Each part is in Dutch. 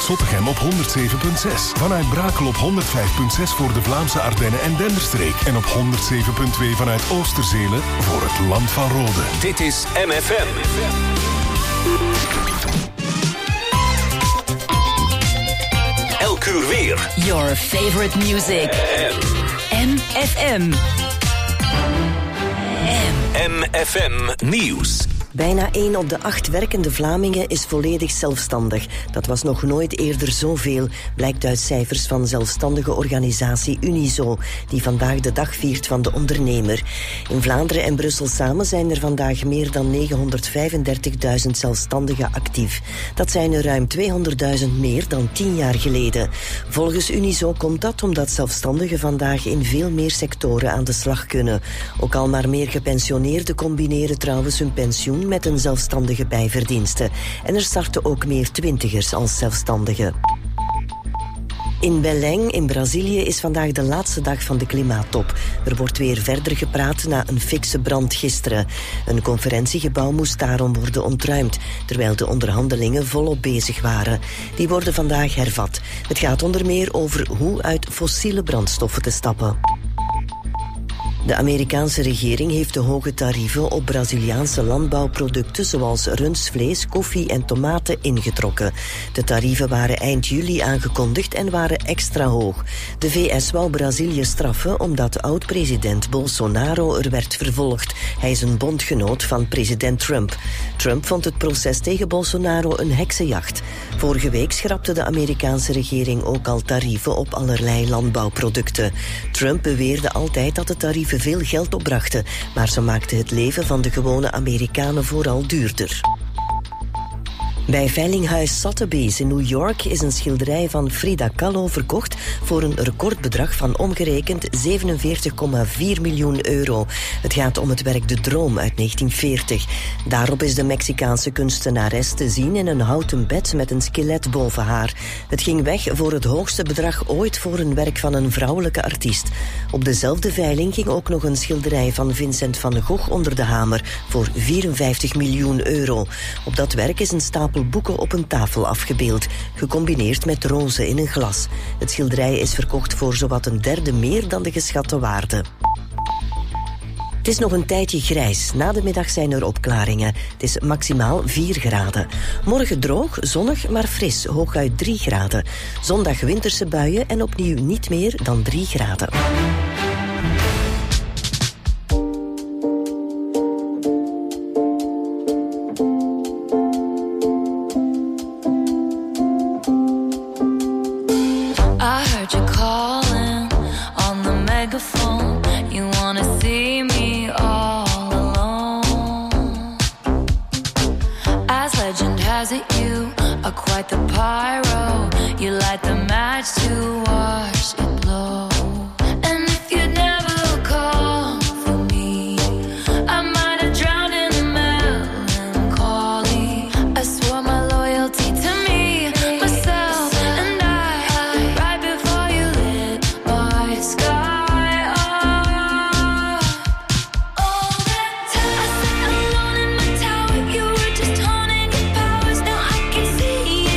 Zottegem op 107.6. Vanuit Brakel op 105.6 voor de Vlaamse Ardennen en Denderstreek. En op 107.2 vanuit Oosterzelen voor het Land van Rode. Dit is MFM. Elk uur weer. Your favorite music. MFM. MFM Nieuws. Bijna 1 op de 8 werkende Vlamingen is volledig zelfstandig. Dat was nog nooit eerder zoveel, blijkt uit cijfers van zelfstandige organisatie Unizo, die vandaag de dag viert van de ondernemer. In Vlaanderen en Brussel samen zijn er vandaag meer dan 935.000 zelfstandigen actief. Dat zijn er ruim 200.000 meer dan 10 jaar geleden. Volgens Unizo komt dat omdat zelfstandigen vandaag in veel meer sectoren aan de slag kunnen. Ook al maar meer gepensioneerden combineren trouwens hun pensioen met een zelfstandige bijverdienste. En er starten ook meer twintigers als zelfstandigen. In Belém in Brazilië is vandaag de laatste dag van de klimaattop. Er wordt weer verder gepraat na een fikse brand gisteren. Een conferentiegebouw moest daarom worden ontruimd, terwijl de onderhandelingen volop bezig waren. Die worden vandaag hervat. Het gaat onder meer over hoe uit fossiele brandstoffen te stappen. De Amerikaanse regering heeft de hoge tarieven op Braziliaanse landbouwproducten zoals rundvlees, koffie en tomaten ingetrokken. De tarieven waren eind juli aangekondigd en waren extra hoog. De VS wou Brazilië straffen omdat oud-president Bolsonaro er werd vervolgd. Hij is een bondgenoot van president Trump. Trump vond het proces tegen Bolsonaro een heksenjacht. Vorige week schrapte de Amerikaanse regering ook al tarieven op allerlei landbouwproducten. Trump beweerde altijd dat de tarieven veel geld opbrachten, maar ze maakten het leven van de gewone Amerikanen vooral duurder. Bij veilinghuis Sotheby's in New York is een schilderij van Frida Kahlo verkocht voor een recordbedrag van omgerekend 47,4 miljoen euro. Het gaat om het werk De Droom uit 1940. Daarop is de Mexicaanse kunstenares te zien in een houten bed met een skelet boven haar. Het ging weg voor het hoogste bedrag ooit voor een werk van een vrouwelijke artiest. Op dezelfde veiling ging ook nog een schilderij van Vincent van Gogh onder de hamer voor 54 miljoen euro. Op dat werk is een stapel boeken op een tafel afgebeeld, gecombineerd met rozen in een glas. Het schilderij is verkocht voor zowat een derde meer dan de geschatte waarde. Het is nog een tijdje grijs. Na de middag zijn er opklaringen. Het is maximaal 4 graden. Morgen droog, zonnig, maar fris, hooguit 3 graden. Zondag winterse buien en opnieuw niet meer dan 3 graden. Quite the pyro, you light the match to watch it blow. And if you'd never call for me, I might have drowned in the melancholy. I swore my loyalty to me, myself and I, right before you lit my sky up. All that time I sat alone in my tower, you were just honing your powers. Now I can see.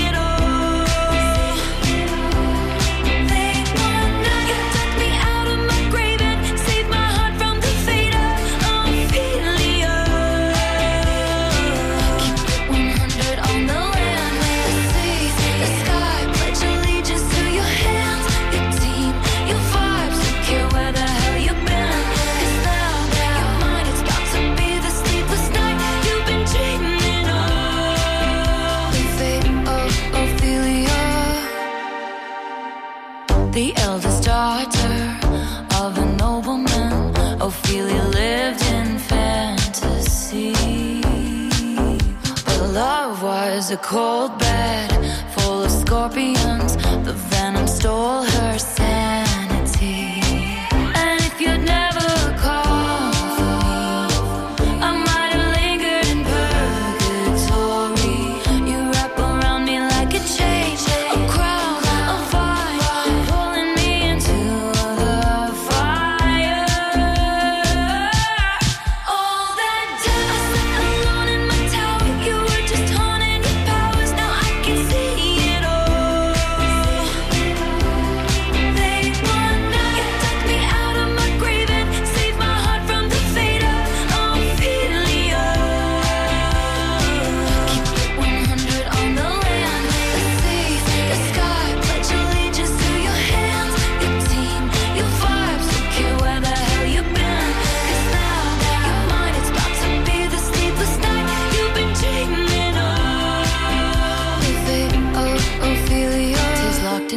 The eldest daughter of a nobleman, Ophelia lived in fantasy. But love was a cold bed full of scorpions. The venom stole her sanity. And if you'd never called for me, I might have lingered in purgatory. You wrap around me like a chain, a crown, a vine, pulling me into the fire. All that time I sat alone in my tower, you were just honing your powers. Now I can see it all.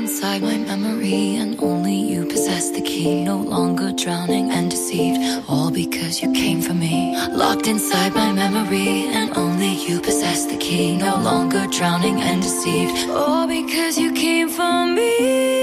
inside my memory, and only you possess the key. No longer drowning and deceived, all because you came for me. Locked inside my memory, and only you possess the key. No longer drowning and deceived, all because you came for me.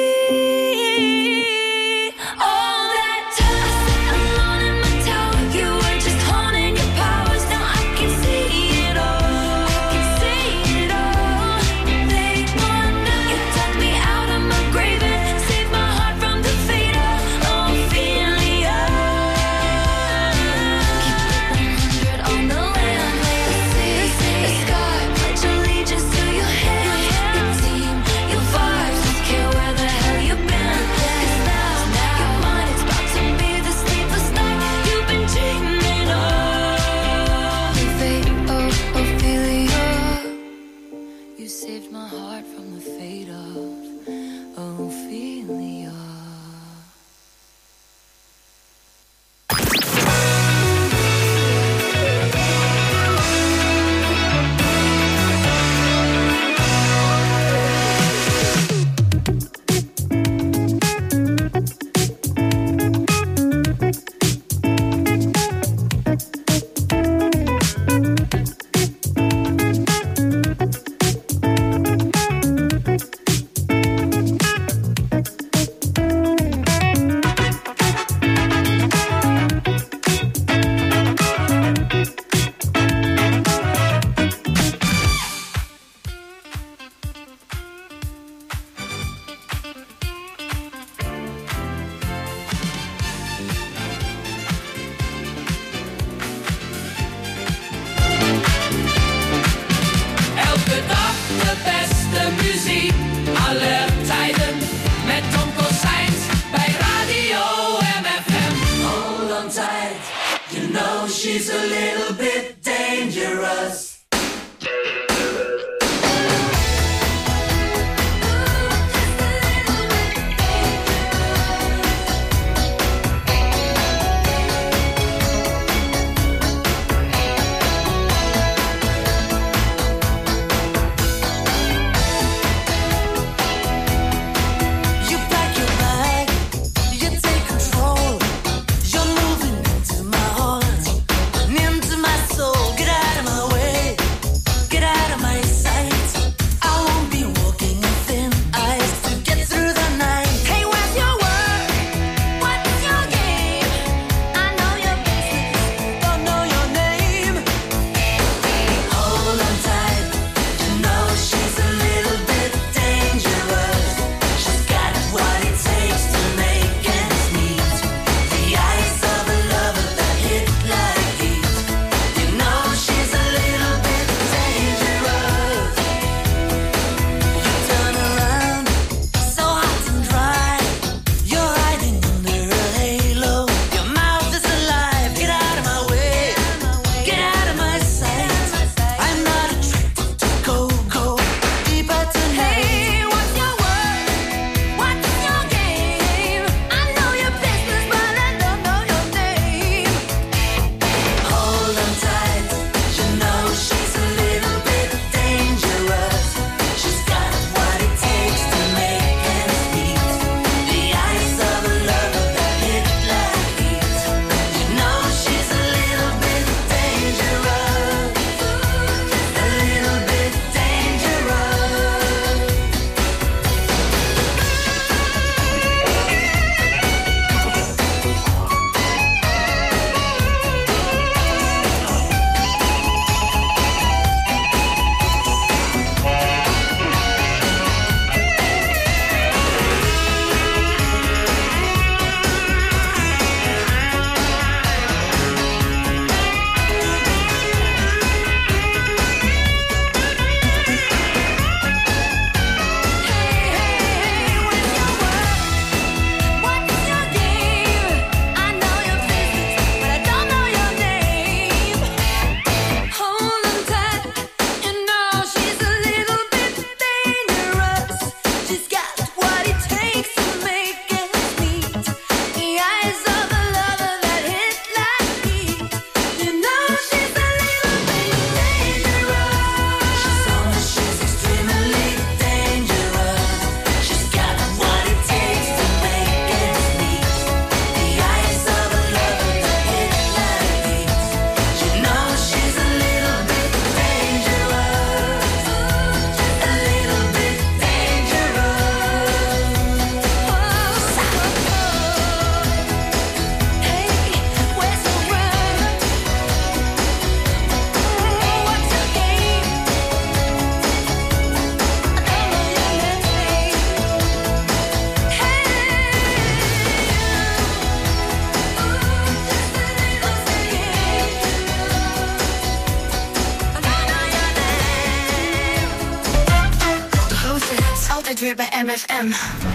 altijd weer bij MFM.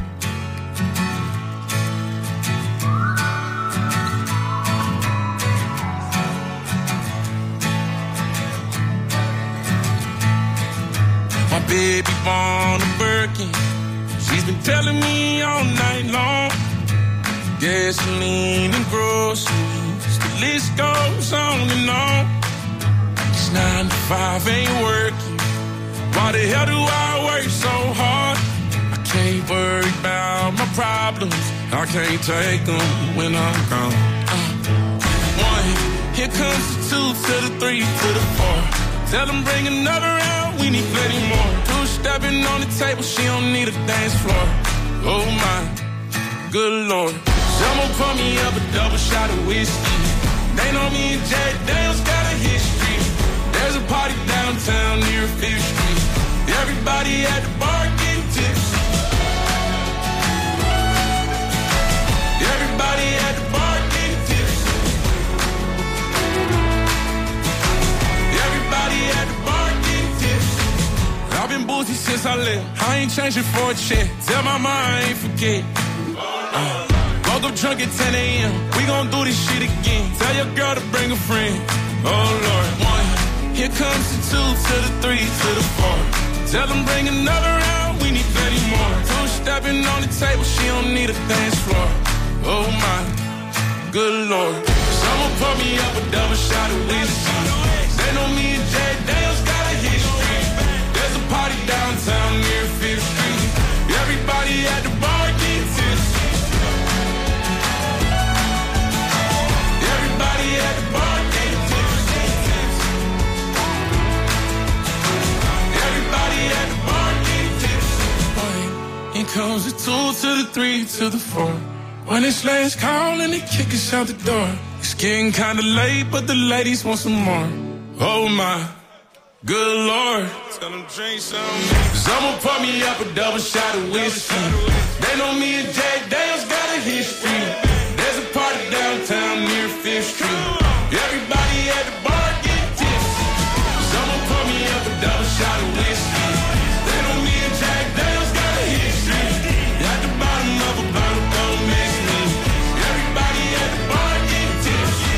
My baby born a Birkin. She's been telling me all night long. Gasoline and groceries, the list goes on and on. It's 9 to 5, ain't working. Why the hell do I work so hard? I can't worry about my problems. I can't take them when I'm gone. 1, here comes the 2 to the 3 to the 4. Tell them bring another round, we need plenty more. 2 stepping on the table, she don't need a dance floor. Oh my, good Lord. Someone pour me up a double shot of whiskey. They know me and Jack Daniels got a history. There's a party downtown near 5th Street. Everybody at the bar getting tipsy. Everybody at the bar getting tipsy. Everybody at the bar getting tipsy. I've been boozy since I left. I ain't changing for a check. Tell my mom I ain't forget. Woke up drunk at 10 a.m. We gon' do this shit again. Tell your girl to bring a friend. Oh Lord. 1, here comes the 2 to the 3 to the 4. Tell them bring another round, we need plenty more. 2 stepping on the table, she don't need a dance floor. Oh my, good Lord. Someone pour me up a double shot of whiskey. They know me and Jack Daniels got a history. There's a party downtown near 5th Street. Everybody at the bar getting tipsy. Everybody at the bar getting tipsy. Everybody at the bar getting tipsy. Here comes the 2 to the 3 to the 4. When it's last call and they kick us out the door. It's getting kinda late, but the ladies want some more. Oh my, good Lord. Tell them drink some. Someone pour me up a double shot of whiskey. They know me and Jack Daniels got a history. There's a party downtown near 5th Street. Everybody at the bar getting tipsy. Someone pour me up a double shot of whiskey. They know me and Jack Daniels got a history. At the bottom of a bottle, don't miss me. Everybody at the bar getting tipsy.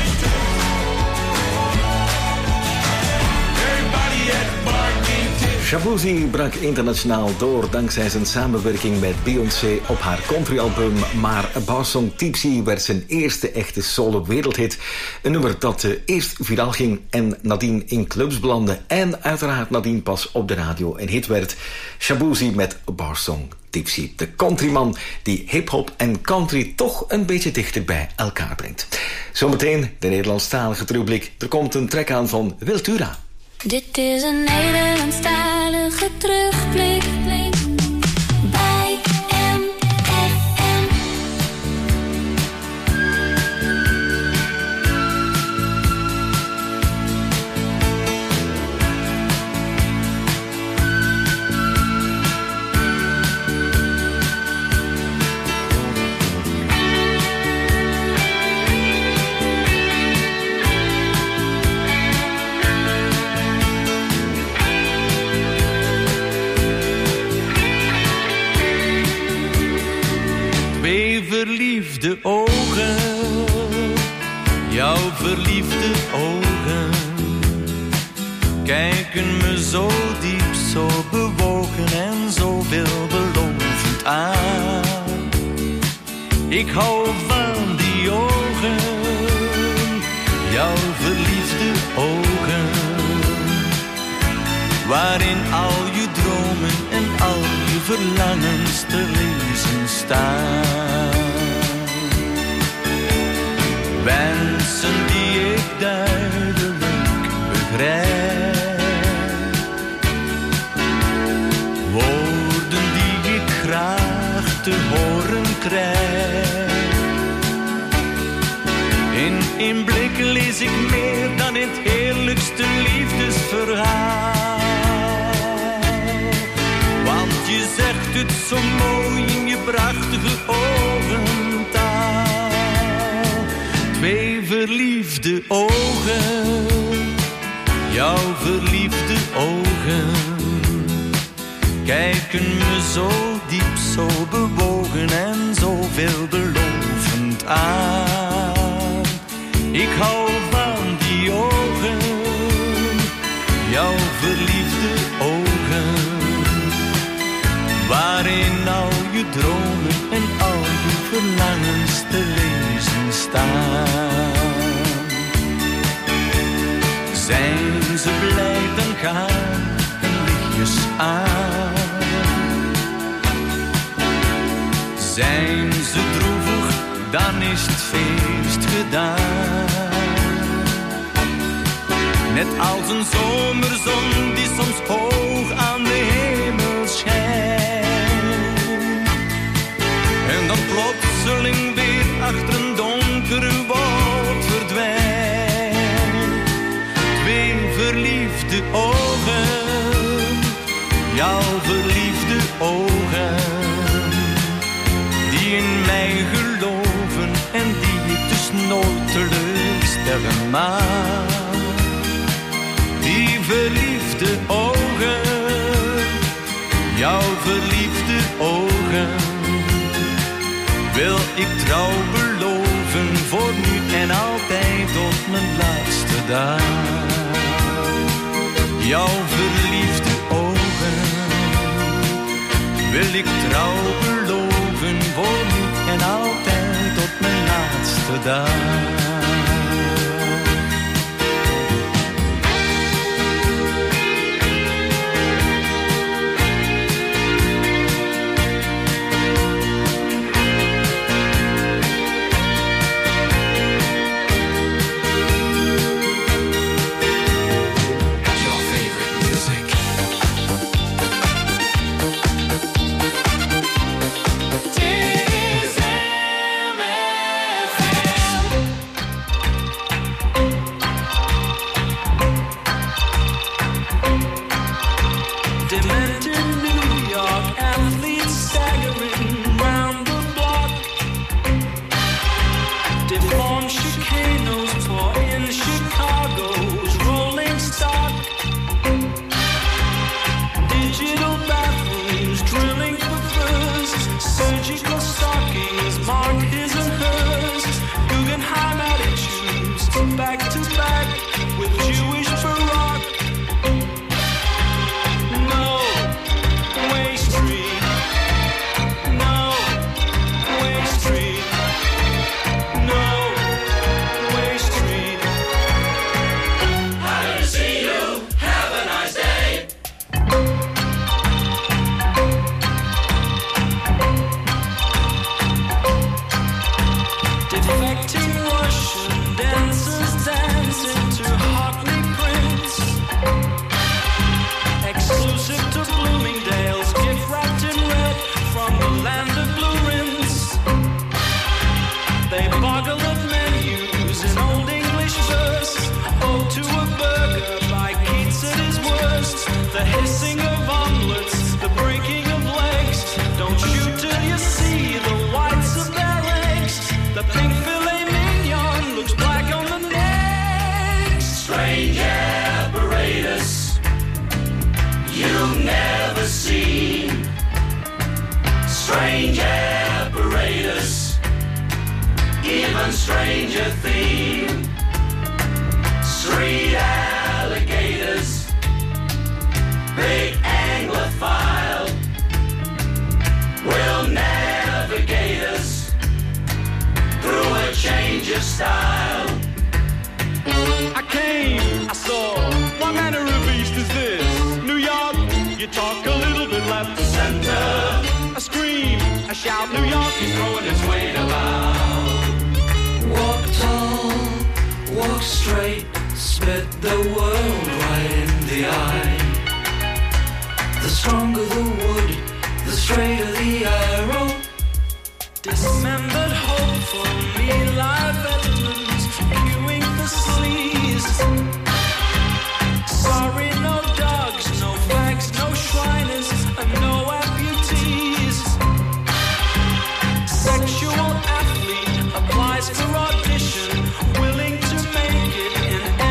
Everybody at the bar getting tipsy. Shaboozey brak internationaal door dankzij zijn samenwerking met Beyoncé op haar countryalbum, maar Boursong Tipsy werd zijn eerste echte solo-wereldhit. Een nummer dat eerst viraal ging en nadien in clubs belandde en uiteraard nadien pas op de radio een hit werd. Shaboozey met Boursong Tipsy, de countryman die hip-hop en country toch een beetje dichter bij elkaar brengt. Zometeen de Nederlandstalige terugblik. Er komt een track aan van Wiltura. Dit is een Nederlandstalige terugblik bij MFM. Verliefde ogen, jouw verliefde ogen, kijken me zo diep, zo bewogen en zo veelbelovend aan. Ik hou van die ogen, jouw verliefde ogen, waarin al je dromen en al je verlangens te lezen staan. Wensen die ik duidelijk begrijp, woorden die ik graag te horen krijg. In één blik lees ik meer dan het heerlijkste liefdesverhaal. Want je zegt het zo mooi in je prachtige ogentaal. Twee verliefde ogen, jouw verliefde ogen, kijken me zo diep, zo bewogen en zo veelbelovend aan. Ik hou van die ogen, jouw verliefde ogen, waarin al je dromen en al je verlangens te lezen staan. Zijn ze blij, dan gaan hun lichtjes aan. Zijn ze droevig, dan is het feest gedaan. Net als een zomerzon die soms hoog aan de hemel schijnt. En dan plotseling weer achter een donkere wolk verdwijnt. Twee verliefde ogen, jouw verliefde ogen, die in mij geloven en die ik dus nooit teleurstellen mag. Die verliefde ogen, jouw verliefde ogen, wil ik trouw beloven voor nu en altijd tot mijn laatste dag. Jouw verliefde ogen, wil ik trouw beloven voor nu en altijd tot mijn laatste dag.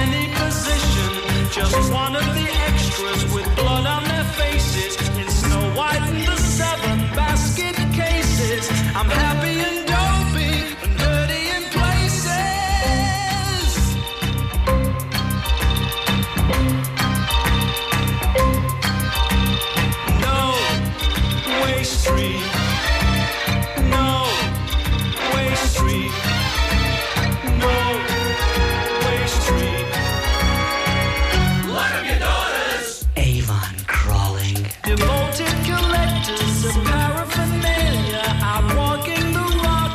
Just one of the extras with blood on their faces in Snow Street. No way street. No way street. Lock up your daughters. Avon crawling. Devoted collectors of paraphernalia are walking the rock.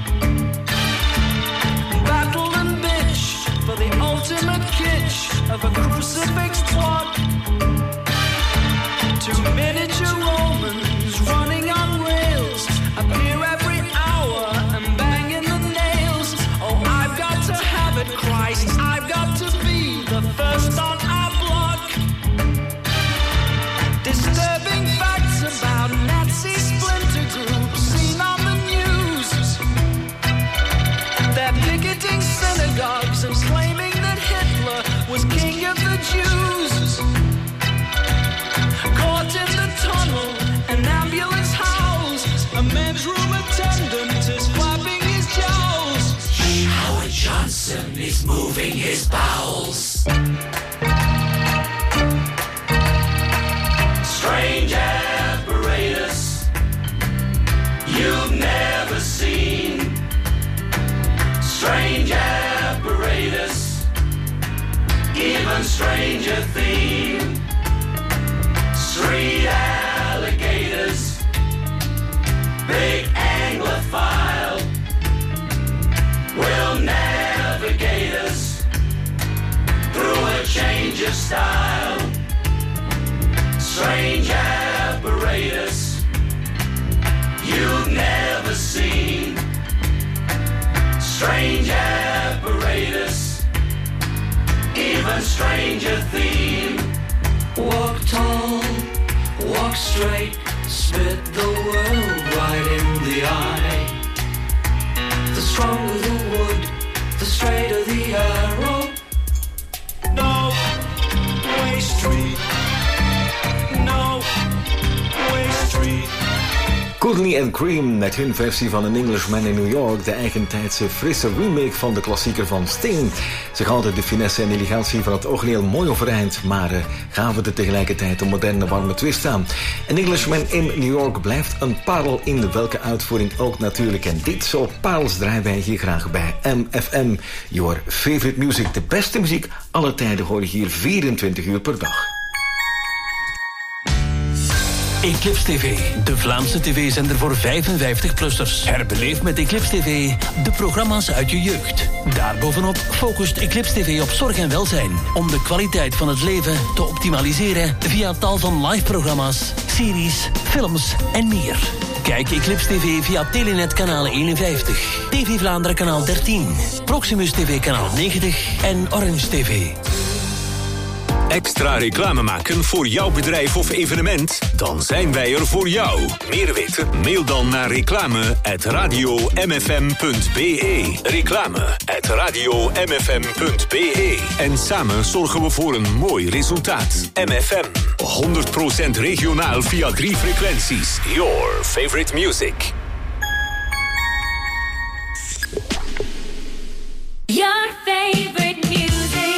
Battle and bitch for the ultimate kitsch of a crucifix plot. Two miniature Romans running on rails appear every hour and banging the nails. Oh, I've got to have it, Christ. I've got to be the first on our block. Disturbing facts about Nazi splinter groups seen on the news. They're picketing synagogues and claiming that Hitler was king of the Jews. Caught in the tunnel, an ambulance howls. A men's room attendant is flapping his jowls. Howard Johnson is moving his bowels. Strange apparatus you've never seen. Strange apparatus, even stranger theme. Street alligators, big Anglophile, will navigate us through a change of style. Strange apparatus you've never seen. Strange apparatus, even stranger theme. Walk tall, walk straight, spit the world right in the eye. The stronger the wood, the straighter the arrow. No way street. No way street. Courtney and Cream met hun versie van An Englishman in New York, de eigentijdse frisse remake van de klassieker van Sting. Ze houden de finesse en elegantie van het origineel mooi overeind, maar gaven er tegelijkertijd een moderne warme twist aan. An Englishman in New York blijft een parel in welke uitvoering ook natuurlijk. En dit soort parels draaien wij hier graag bij MFM. Your favorite music, de beste muziek aller tijden hoor je hier 24 uur per dag. Eclipse TV, de Vlaamse tv-zender voor 55-plussers. Herbeleef met Eclipse TV de programma's uit je jeugd. Daarbovenop focust Eclipse TV op zorg en welzijn, om de kwaliteit van het leven te optimaliseren via tal van live-programma's, series, films en meer. Kijk Eclipse TV via Telenet kanaal 51, TV Vlaanderen kanaal 13, Proximus TV kanaal 90 en Orange TV. Extra reclame maken voor jouw bedrijf of evenement? Dan zijn wij er voor jou. Meer weten? Mail dan naar reclame@radiomfm.be. Reclame@radiomfm.be. En samen zorgen we voor een mooi resultaat. MFM, 100% regionaal via 3 frequenties. Your favorite music. Your favorite music.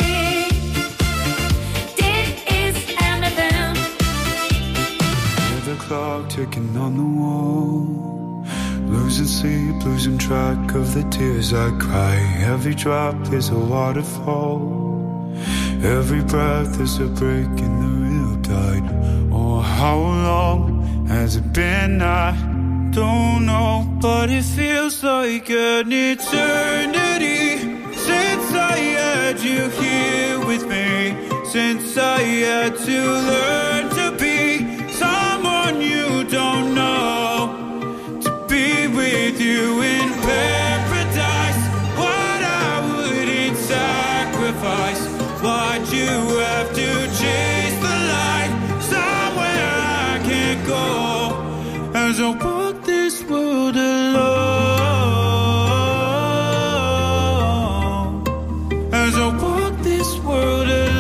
Clock ticking on the wall, losing sleep, losing track of the tears I cry. Every drop is a waterfall, every breath is a break in the riptide. Oh, how long has it been? I don't know, but it feels like an eternity since I had you here with me, since I had to learn to be someone you don't know, to be with you in paradise. What I wouldn't sacrifice, why'd you have to chase the light somewhere I can't go, as I walk this world alone, as I walk this world alone.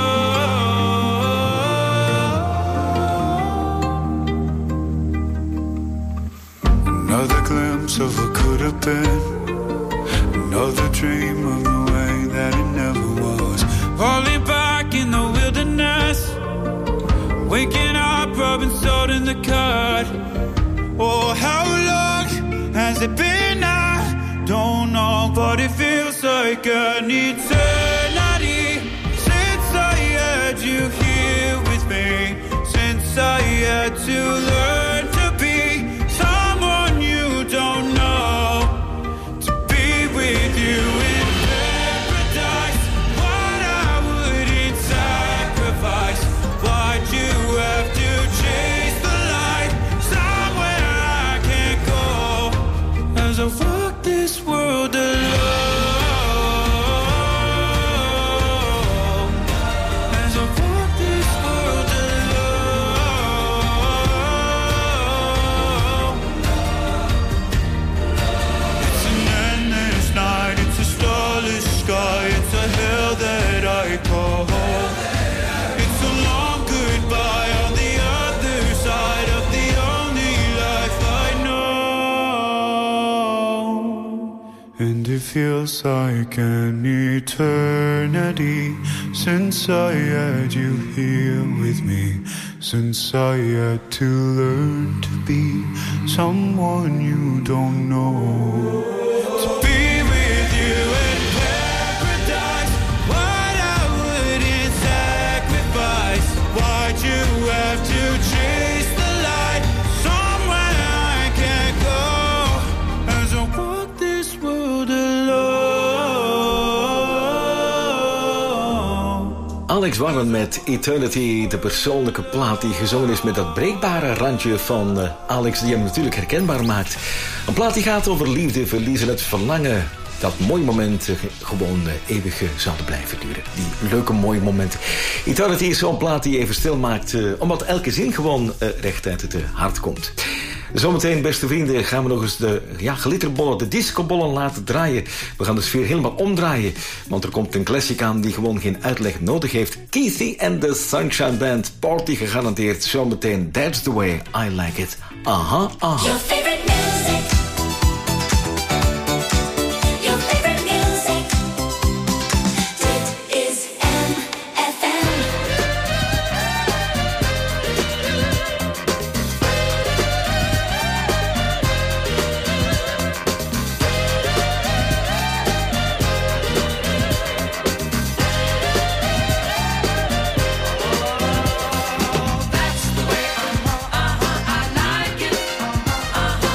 Another glimpse of what could have been, another dream of the way that it never was. Falling back in the wilderness, waking up, rubbing salt in the cut. Oh, how long has it been? I don't know, but it feels like an eternity since I had you here with me, since I had to learn to be someone you don't know, to be with you in paradise. What I wouldn't sacrifice. Why'd you have to chase the light somewhere I can't go? As I walk this world alone, as I walk this world alone. It's an endless night, it's a starless sky, it's a hell that I call home. It's a long goodbye on the other side of the only life I know. And it feels like an eternity since I had you here with me, since I had to learn to be someone you don't know. To be with you in paradise, what I wouldn't sacrifice. Why'd you have to chase the light somewhere I can't go? As I walk this world alone. Alex Warren met Eternity, de persoonlijke plaat die gezongen is met dat breekbare randje van Alex, die hem natuurlijk herkenbaar maakt. Een plaat die gaat over liefde, verlies en het verlangen dat mooie momenten gewoon eeuwig zouden blijven duren. Die leuke mooie momenten. Eternity is zo'n plaat die even stil maakt, omdat elke zin gewoon recht uit het hart komt. Zometeen, beste vrienden, gaan we nog eens de glitterbollen, de discobollen laten draaien. We gaan de sfeer helemaal omdraaien, want er komt een classic aan die gewoon geen uitleg nodig heeft. Keithy and the Sunshine Band, party gegarandeerd. Zometeen, that's the way I like it. Aha, aha. Your favorite music. Your favorite music. Dit is MFM. That's the way I like it.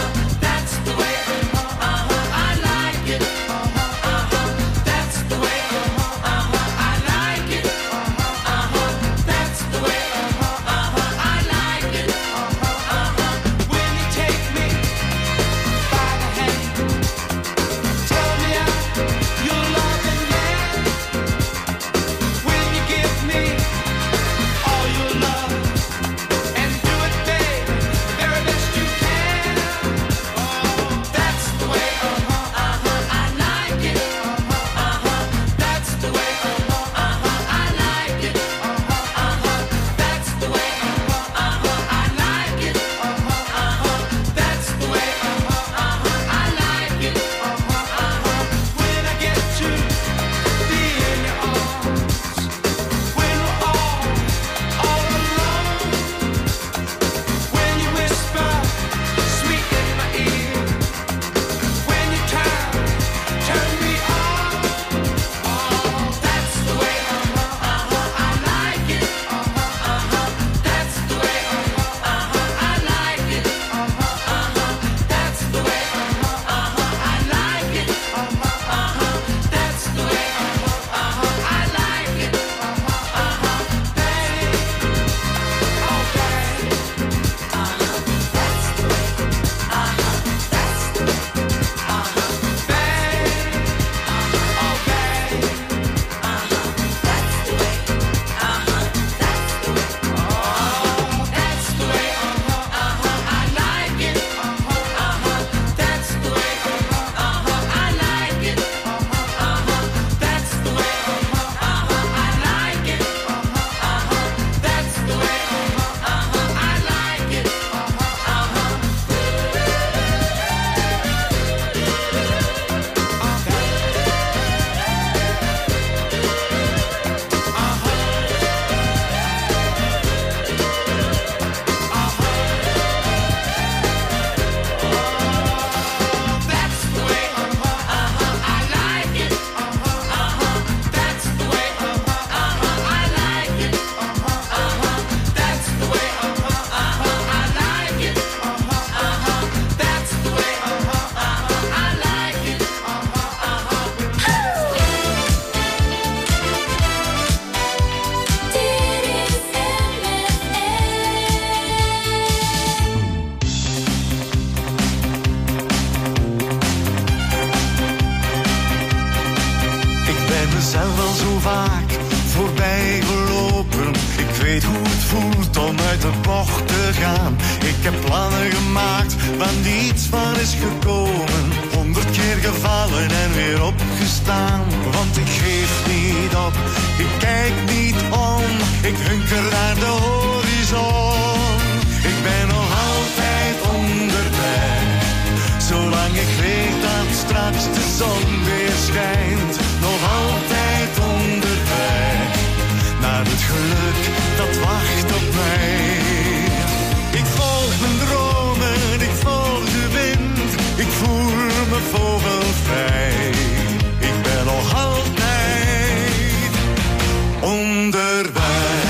zelf al zo vaak voorbij gelopen. Ik weet hoe het voelt om uit de bocht te gaan. Ik heb plannen gemaakt waar niets van is gekomen. 100 keer gevallen en weer opgestaan. Want ik geef niet op, ik kijk niet om. Ik hunker naar de horizon. Ik ben nog altijd onderweg. Zolang ik weet dat straks de zon weer schijnt. Nog altijd onderweg. Naar het geluk dat wacht op mij. Ik volg mijn dromen, ik volg de wind. Ik voel me vogelvrij. Ik ben nog altijd onderweg.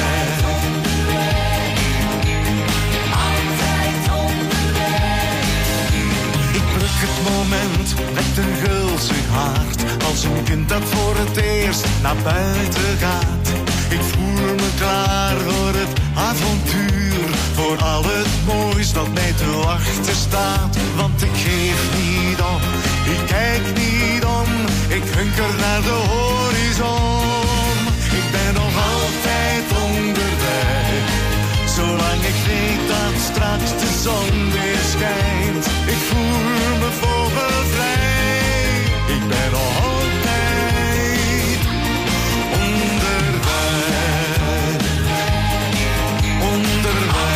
Moment met een gulzig hart. Als een kind dat voor het eerst naar buiten gaat. Ik voel me klaar voor het avontuur. Voor al het moois dat mij te wachten staat. Want ik geef niet op, ik kijk niet om. Ik hunker naar de horizon. Ik ben nog altijd onderweg. Zolang ik weet dat straks de zon weer schijnt. Ik voel me vogelvrij. Ik ben nog altijd onderweg. Onderweg.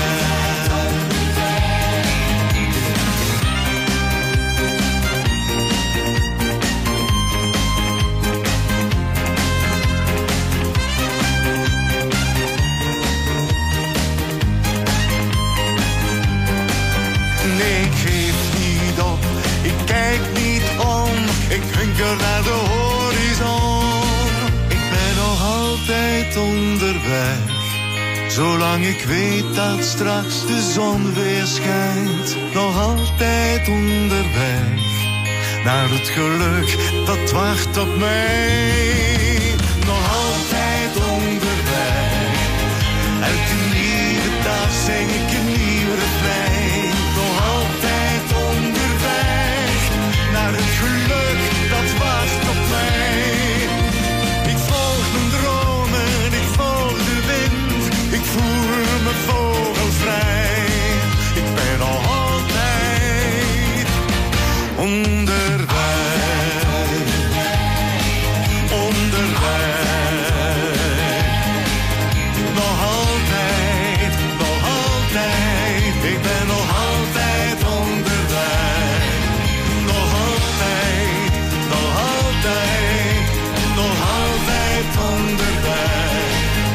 Ik hunker naar de horizon. Ik ben nog altijd onderweg. Zolang ik weet dat straks de zon weer schijnt. Nog altijd onderweg. Naar het geluk dat wacht op mij. Nog altijd onderweg. Elke nieuwe dag zing ik een nieuw refrein. Nog altijd onderweg. Naar het geluk dat wacht op mij. Ik volg mijn dromen, ik volg de wind. Ik voel me vogelvrij. Ik ben nog altijd onderweg. Onderweg. Nog altijd, nog altijd. Ik ben nog altijd onderweg. Nog altijd, nog altijd, nog altijd onderweg.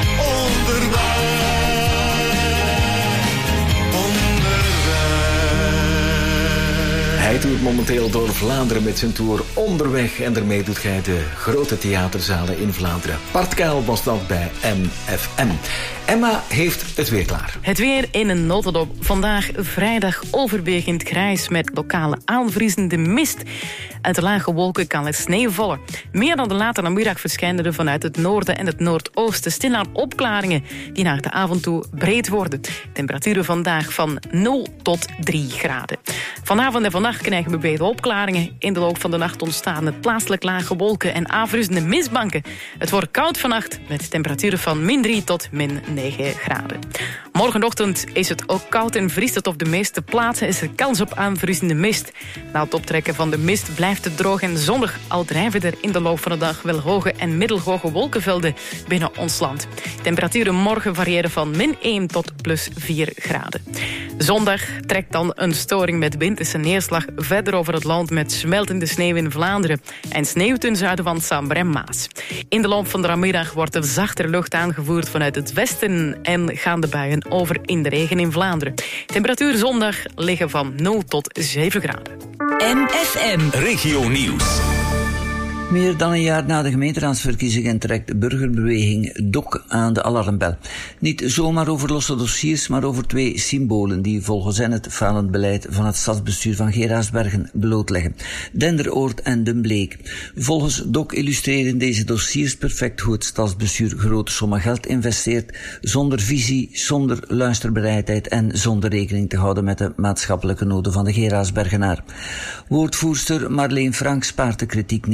Hij toert momenteel door Vlaanderen met zijn tour Onderweg. En daarmee doet hij de grote theaterzalen in Vlaanderen. Bart Kuil was dat bij MFM. Emma heeft het weer klaar. Het weer in een notendop. Vandaag vrijdag overwegend grijs met lokale aanvriezende mist. Uit de lage wolken kan er sneeuw vallen. Meer dan de late namiddag verschijnen er vanuit het noorden en het noordoosten stilaan opklaringen die naar de avond toe breed worden. Temperaturen vandaag van 0 tot 3 graden. Vanavond en vannacht krijgen we brede opklaringen. In de loop van de nacht ontstaan het plaatselijk lage wolken en aanvriezende mistbanken. Het wordt koud vannacht met temperaturen van min 3 tot min 9 graden. Morgenochtend is het ook koud en vriest het op de meeste plaatsen. Is er kans op aanvriezende mist. Na het optrekken van de mist blijft het droog en zonnig. Al drijven er in de loop van de dag wel hoge en middelhoge wolkenvelden binnen ons land. Temperaturen morgen variëren van min 1 tot plus 4 graden. Zondag trekt dan een storing met winterse neerslag verder over het land met smeltende sneeuw in Vlaanderen en sneeuw ten zuiden van Sambre en Maas. In de loop van de namiddag wordt er zachter lucht aangevoerd vanuit het westen en gaan de buien over in de regen in Vlaanderen. Temperatuur zondag liggen van 0 tot 7 graden. MFM Regio Nieuws. Meer dan een jaar na de gemeenteraadsverkiezingen trekt de burgerbeweging DOC aan de alarmbel. Niet zomaar over losse dossiers, maar over 2 symbolen die volgens hen het falend beleid van het stadsbestuur van Geraardsbergen blootleggen. Denderoord en Dunbleek. Volgens DOC illustreren deze dossiers perfect hoe het stadsbestuur grote sommen geld investeert, zonder visie, zonder luisterbereidheid en zonder rekening te houden met de maatschappelijke noden van de Geraardsbergenaar. Woordvoerster Marleen Frank spaart de kritiek niet.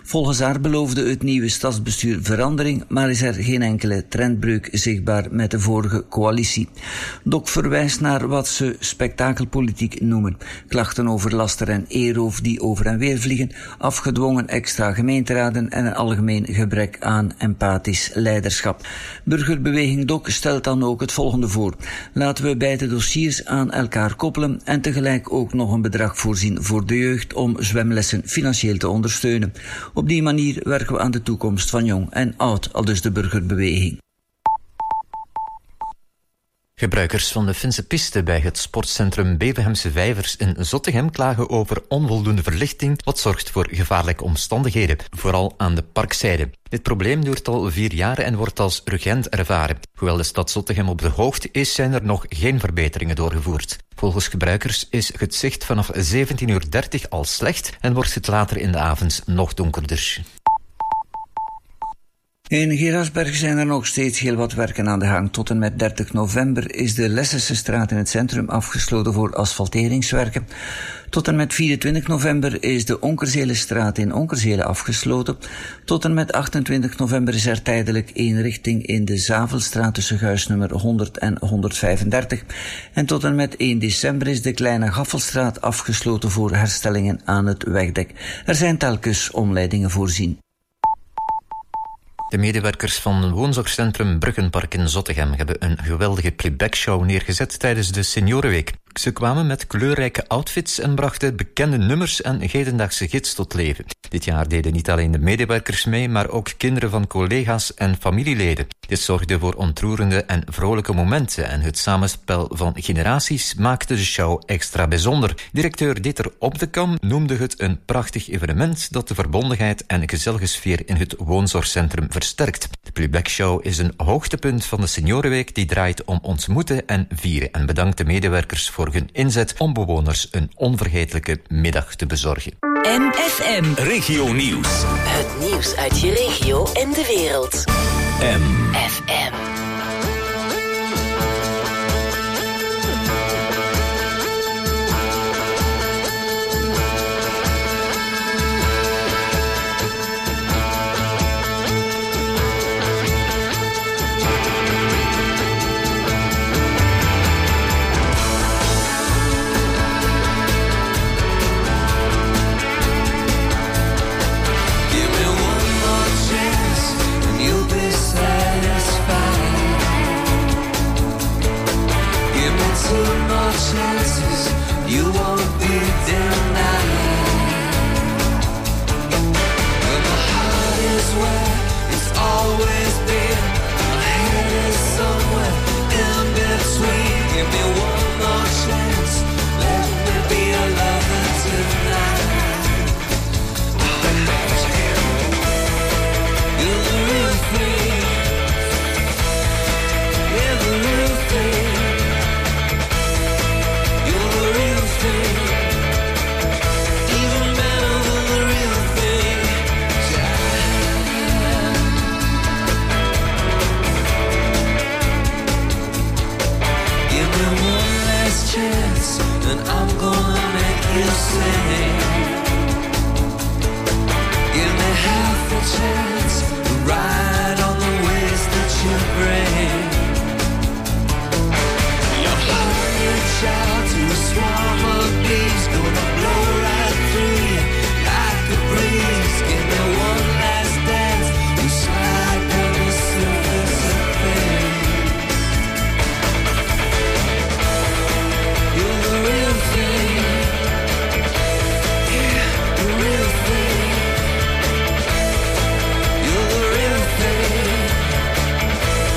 Volgens haar beloofde het nieuwe stadsbestuur verandering, maar is er geen enkele trendbreuk zichtbaar met de vorige coalitie. Dok verwijst naar wat ze spektakelpolitiek noemen. Klachten over laster en eerroof die over en weer vliegen, afgedwongen extra gemeenteraden en een algemeen gebrek aan empathisch leiderschap. Burgerbeweging Dok stelt dan ook het volgende voor. Laten we beide dossiers aan elkaar koppelen en tegelijk ook nog een bedrag voorzien voor de jeugd om zwemlessen financieel te ondersteunen. Op die manier werken we aan de toekomst van jong en oud, aldus de burgerbeweging. Gebruikers van de Finse piste bij het sportcentrum Bevenhemse Vijvers in Zottegem klagen over onvoldoende verlichting, wat zorgt voor gevaarlijke omstandigheden, vooral aan de parkzijde. Dit probleem duurt al 4 jaar en wordt als urgent ervaren. Hoewel de stad Zottegem op de hoogte is, zijn er nog geen verbeteringen doorgevoerd. Volgens gebruikers is het zicht vanaf 17:30 al slecht en wordt het later in de avond nog donkerder. In Gerardsberg zijn er nog steeds heel wat werken aan de gang. Tot en met 30 november is de Lessensestraat in het centrum afgesloten voor asfalteringswerken. Tot en met 24 november is de Onkerzelenstraat in Onkerzelen afgesloten. Tot en met 28 november is er tijdelijk eenrichting in de Zavelstraat tussen huisnummer 100 en 135. En tot en met 1 december is de Kleine Gaffelstraat afgesloten voor herstellingen aan het wegdek. Er zijn telkens omleidingen voorzien. De medewerkers van het woonzorgcentrum Bruggenpark in Zottegem hebben een geweldige playbackshow neergezet tijdens de Seniorenweek. Ze kwamen met kleurrijke outfits en brachten bekende nummers en hedendaagse hits tot leven. Dit jaar deden niet alleen de medewerkers mee, maar ook kinderen van collega's en familieleden. Dit zorgde voor ontroerende en vrolijke momenten en het samenspel van generaties maakte de show extra bijzonder. Directeur Dieter Op de Kam noemde het een prachtig evenement dat de verbondenheid en gezellige sfeer in het woonzorgcentrum versterkt. De playbackshow is een hoogtepunt van de Seniorenweek die draait om ontmoeten en vieren en bedankt de medewerkers voor hun inzet om bewoners een onvergetelijke middag te bezorgen. MFM Regio Nieuws. Het nieuws uit je regio en de wereld. MFM. chances, you won't be denied. When my heart is where it's always been, my head is somewhere in between. Give me one more chance, let me be a lover tonight. You're the real thing, you're the real thing. Chance, and I'm gonna make you sing. Give me half a chance to ride on the ways that you bring. Your heart reach out to a swarm of bees, gonna blow right through you like a breeze. Give me one last dance, you slide down the surface of things. You're the real thing, yeah, the real thing. You're the real thing,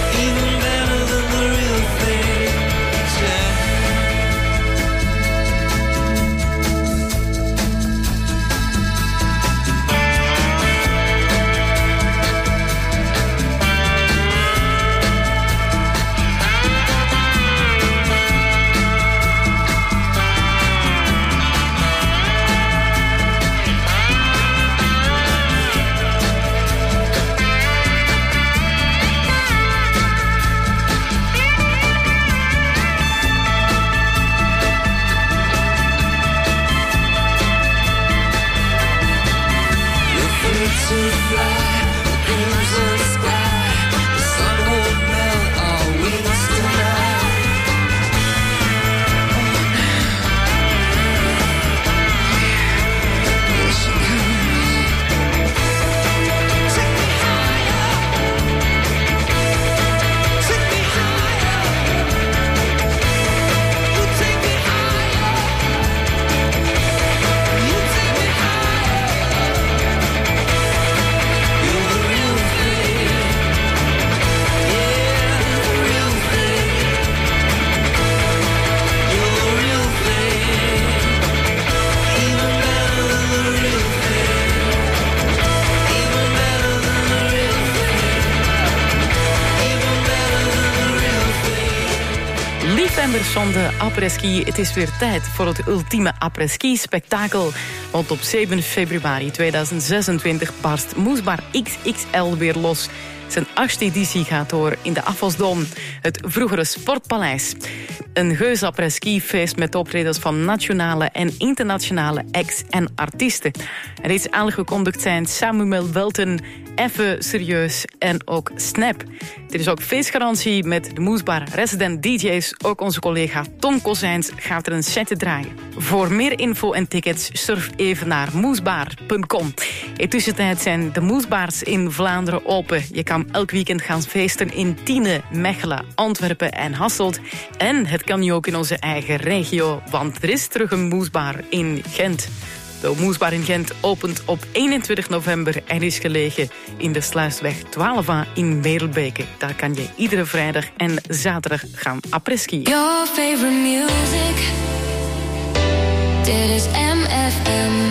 liefhebbers van de après-ski, het is weer tijd voor het ultieme après-ski-spektakel. Want op 7 februari 2026 barst Moesbar XXL weer los. Zijn 8e editie gaat door in de Afvalsdom, het vroegere Sportpaleis. Een heus après-ski-feest met optredens van nationale en internationale acts en artiesten. Reeds aangekondigd zijn Samuel Welten, Even Serieus en ook Snap. Er is ook feestgarantie met de Moesbar resident DJ's. Ook onze collega Tom Kozijns gaat er een set draaien. Voor meer info en tickets surf even naar moesbar.com. In tussentijd zijn de Moesbars in Vlaanderen open. Je kan elk weekend gaan feesten in Tiene, Mechelen, Antwerpen en Hasselt. En het kan nu ook in onze eigen regio, want er is terug een Moesbar in Gent. De Moesbar in Gent opent op 21 november en is gelegen in de Sluisweg 12A in Merelbeke. Daar kan je iedere vrijdag en zaterdag gaan après-skiën. Your favorite music, dit is MFM.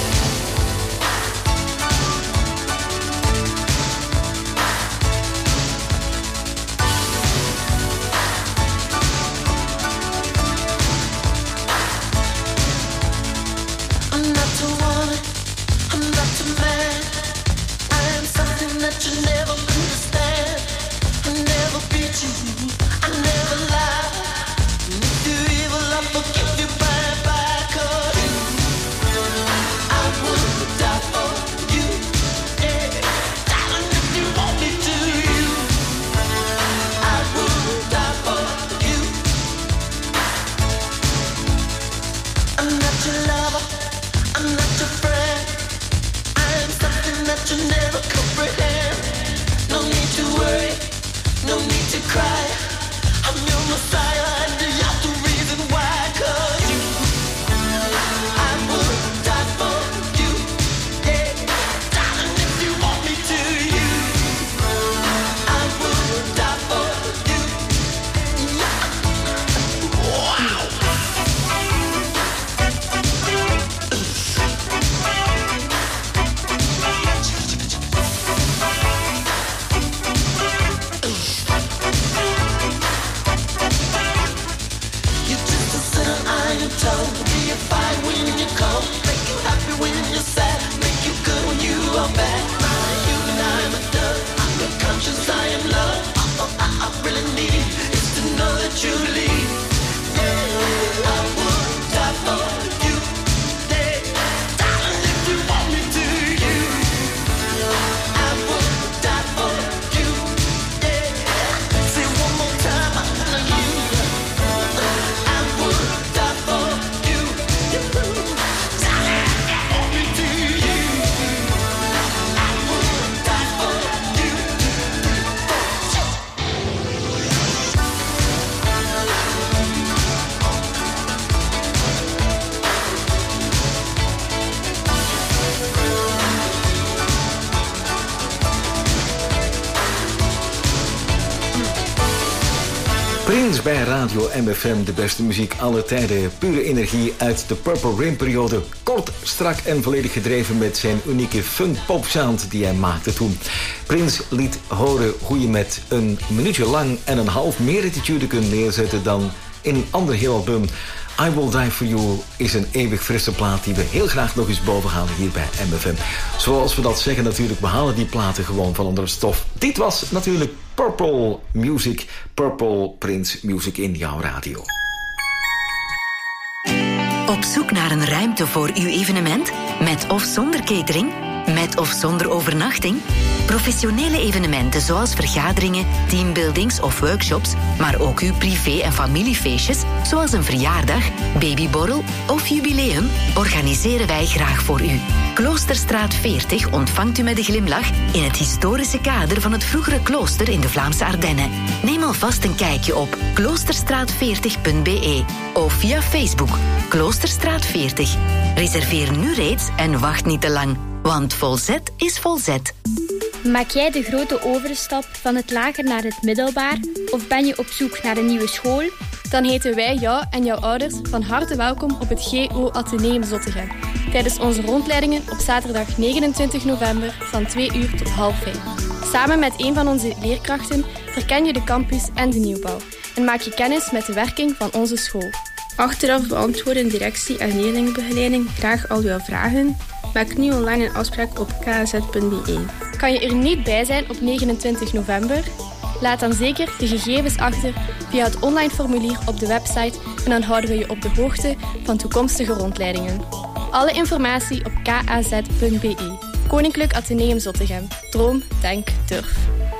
Prins bij Radio MFM, de beste muziek aller tijden. Pure energie uit de Purple Rain periode. Kort, strak en volledig gedreven met zijn unieke funk-pop sound die hij maakte toen. Prins liet horen hoe je met een minuutje lang en een half meer attitude kunt neerzetten dan in een ander heel album. I Will Die For You is een eeuwig frisse plaat die we heel graag nog eens boven halen hier bij MFM. Zoals we dat zeggen natuurlijk, we halen die platen gewoon van onder het stof. Dit was natuurlijk Purple Music, Purple Prince Music in jouw radio. Op zoek naar een ruimte voor uw evenement? Met of zonder catering? Met of zonder overnachting? Professionele evenementen zoals vergaderingen, teambuildings of workshops, maar ook uw privé- en familiefeestjes, zoals een verjaardag, babyborrel of jubileum, organiseren wij graag voor u. Kloosterstraat 40 ontvangt u met een glimlach in het historische kader van het vroegere klooster in de Vlaamse Ardennen. Neem alvast een kijkje op kloosterstraat40.be of via Facebook Kloosterstraat 40. Reserveer nu reeds en wacht niet te lang, want volzet is volzet. Maak jij de grote overstap van het lager naar het middelbaar of ben je op zoek naar een nieuwe school? Dan heten wij jou en jouw ouders van harte welkom op het GO Atheneum Zottegem. Tijdens onze rondleidingen op zaterdag 29 november van 2 uur tot 16:30. Samen met een van onze leerkrachten verken je de campus en de nieuwbouw. en maak je kennis met de werking van onze school. Achteraf beantwoorden directie en leerlingbegeleiding graag al uw vragen. Maak nu online een afspraak op kaz.be. Kan je er niet bij zijn op 29 november? Laat dan zeker je gegevens achter via het online formulier op de website en dan houden we je op de hoogte van toekomstige rondleidingen. Alle informatie op kaz.be. Koninklijk Atheneum Zottegem. Droom, denk, durf.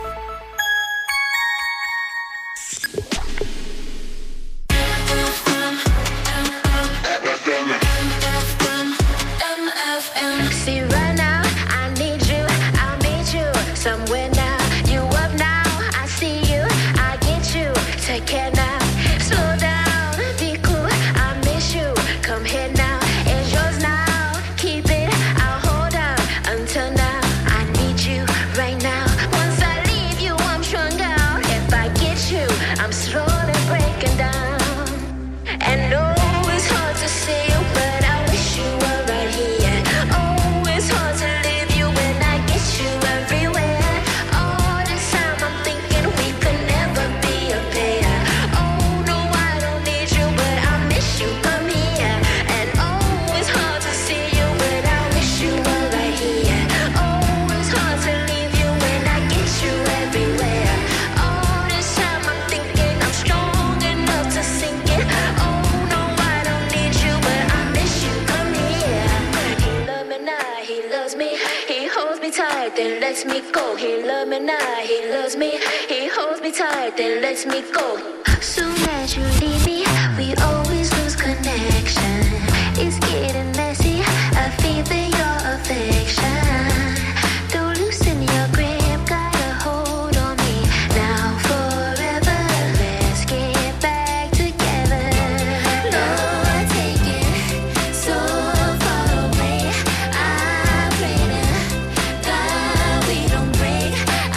then lets me go. He loves me now, he loves me. He holds me tight, then lets me go. Soon as you leave me, we always lose connection. It's getting messy, I feel that your affection. Don't loosen your grip, got a hold on me. Now forever, let's get back together. Lord, take it so far away. I pray to God we don't break.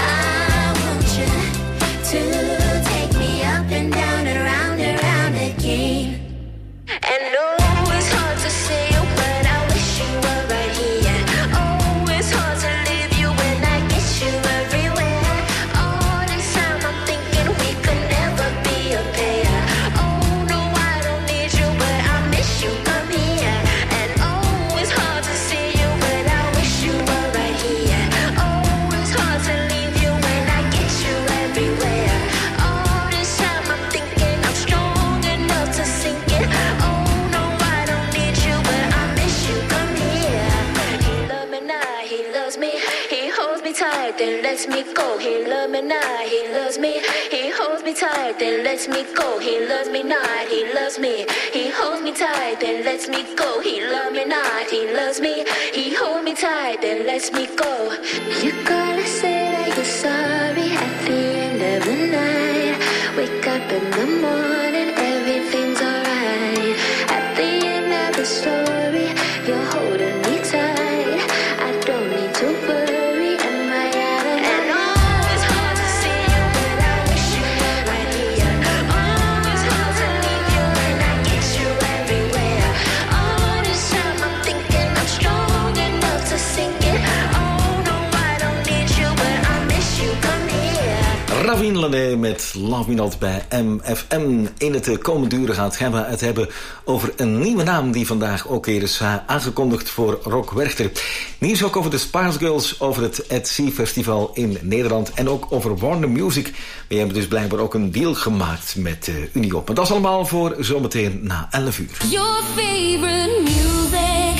I want you to take me up and down and round again. And no, it's hard to say, but I wish you were right here. Oh, it's hard to leave you when I get you everywhere. All this time I'm thinking we could never be a pair. Oh, no, I don't need you, but I miss you, come here. And oh, it's hard to see you, but I wish you were right here. Oh, it's hard to leave you when I get you everywhere. All this time I'm thinking I'm strong enough to sink it. Oh, no, I don't need you, but I miss you, come here. He loves me now, he loves me. He holds me tight, then lets me go. He loves me now, he loves me. He holds me tight, then lets me go. He loves me not, he loves me. He holds me tight, then lets me go. He loves me not, he loves me. He holds me tight, then lets me go. You gotta say that you're sorry at the end of the night. Wake up in the morning, everything's alright. At the end of the story, you're holding me tight. I don't need to worry, am I out of and oh, it's hard to see you, but I wish you were right here. Oh, it's hard to leave you when I get you everywhere. All this time I'm thinking I'm strong enough to sink it. Oh, no, I don't need you, but I miss you, come here. Ravin Lané met Love Me Not bij MFM. In het komende uur gaat het hebben over een nieuwe naam die vandaag ook weer is aangekondigd voor Rock Werchter. Nieuws ook over de Spice Girls, over het At Sea Festival in Nederland en ook over Warner Music. We hebben dus blijkbaar ook een deal gemaakt met Uniop. Maar dat is allemaal voor zometeen na 11 uur. Your favorite music.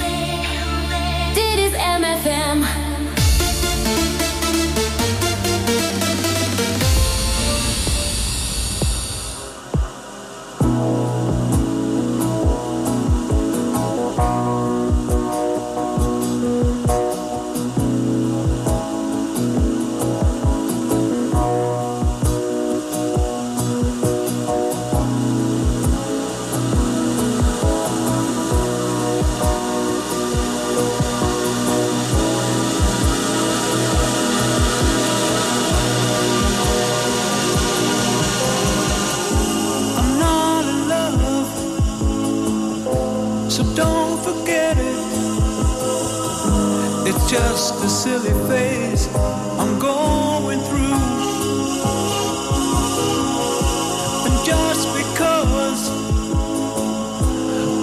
Dit is MFM. I'm not in love, so don't forget it. It's just a silly phase I'm going through.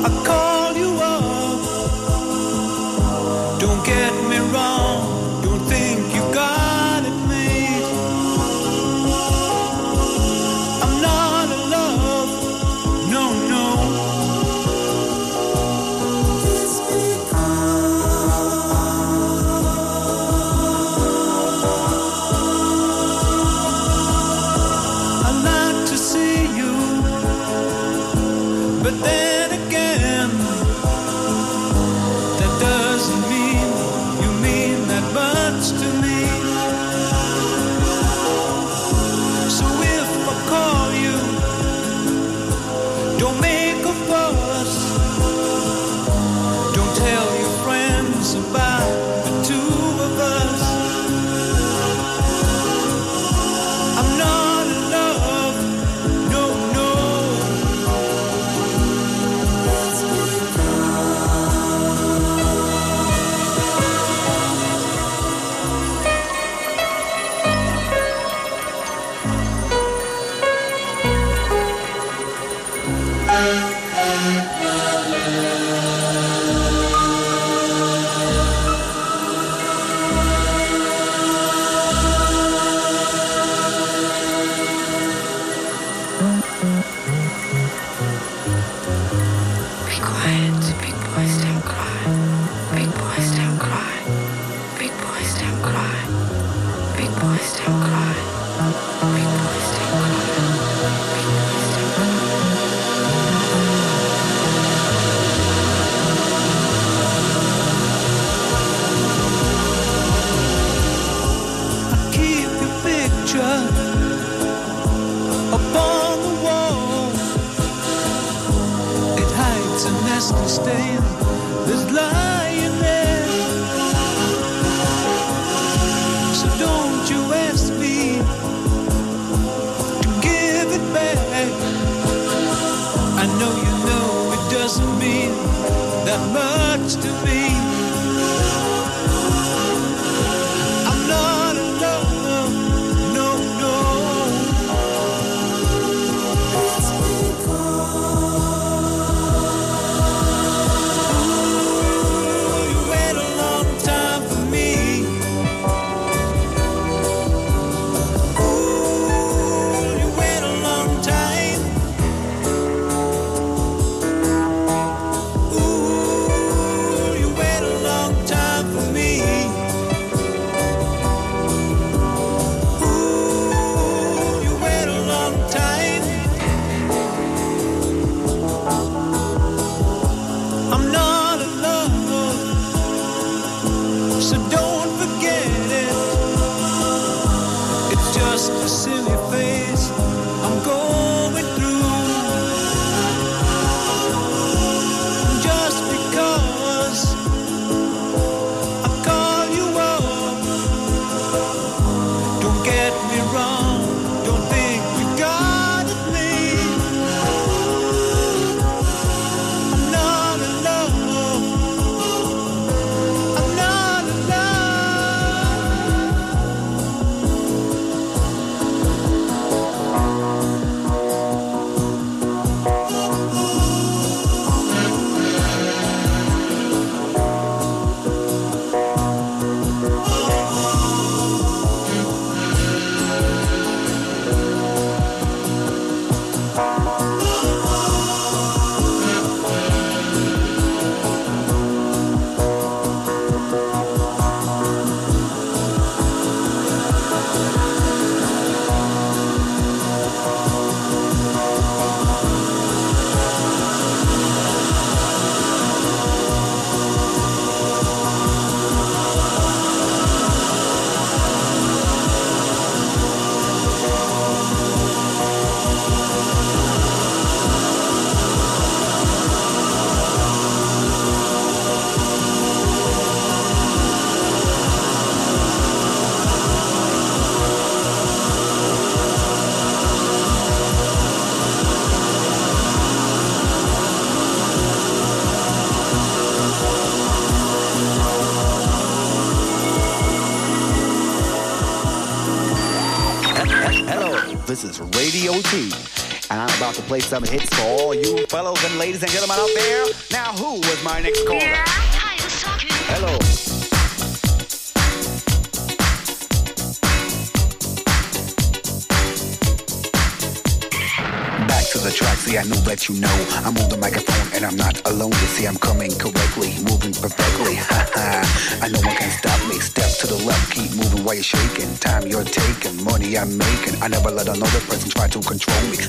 This is Radio T, And I'm about to play some hits for all you fellows and ladies and gentlemen out there. Now, who was my next caller? Yeah, hello. Back to the track, see, I know that you know I'm on the microphone and I'm not alone. You see, I'm coming correctly, moving perfectly. I know one can stop me. Step to the left, keep moving while you're shaking. Time you're taking, money I'm making. I never let another person try to control me.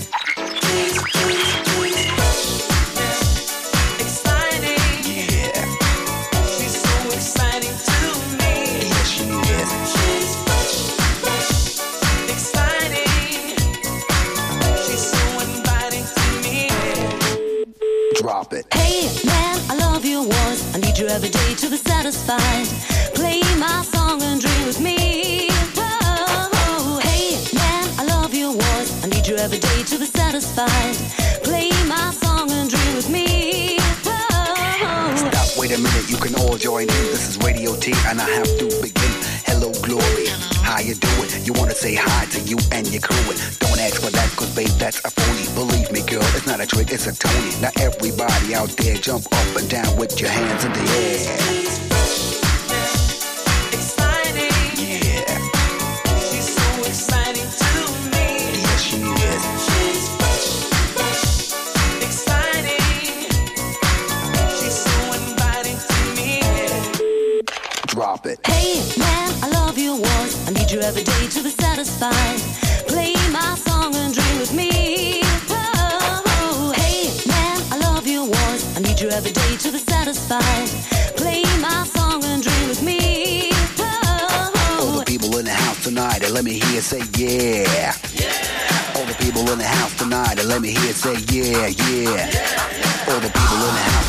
Drop it. Hey man, I love your voice. I need you every day to be satisfied. Play my song and dream with me. Oh, hey man, I love your voice. I need you every day to be satisfied. Play my song and dream with me. Oh. Stop, wait a minute, you can all join in. This is Radio T and I have to begin. Hello, Glory. How you doing? You wanna say hi to you and your crew. Don't ask for that, cause babe, that's a phony. Believe me, girl, it's not a trick, it's a Tony. Now everybody out there, jump up and down with your hands in the air. Exciting. Yeah. She's so exciting to me. Yes, she is. She's exciting. She's so inviting to me. Drop it. Hey man, I love your voice. I need you every day to be satisfied. Play my song and dream with me. Oh, hey man, I love your voice. I need you every day to be satisfied. Play my song and dream with me. Oh. All the people in the house tonight, let me hear say yeah. Yeah. All the people in the house tonight, let me hear say yeah, yeah. All the people in the house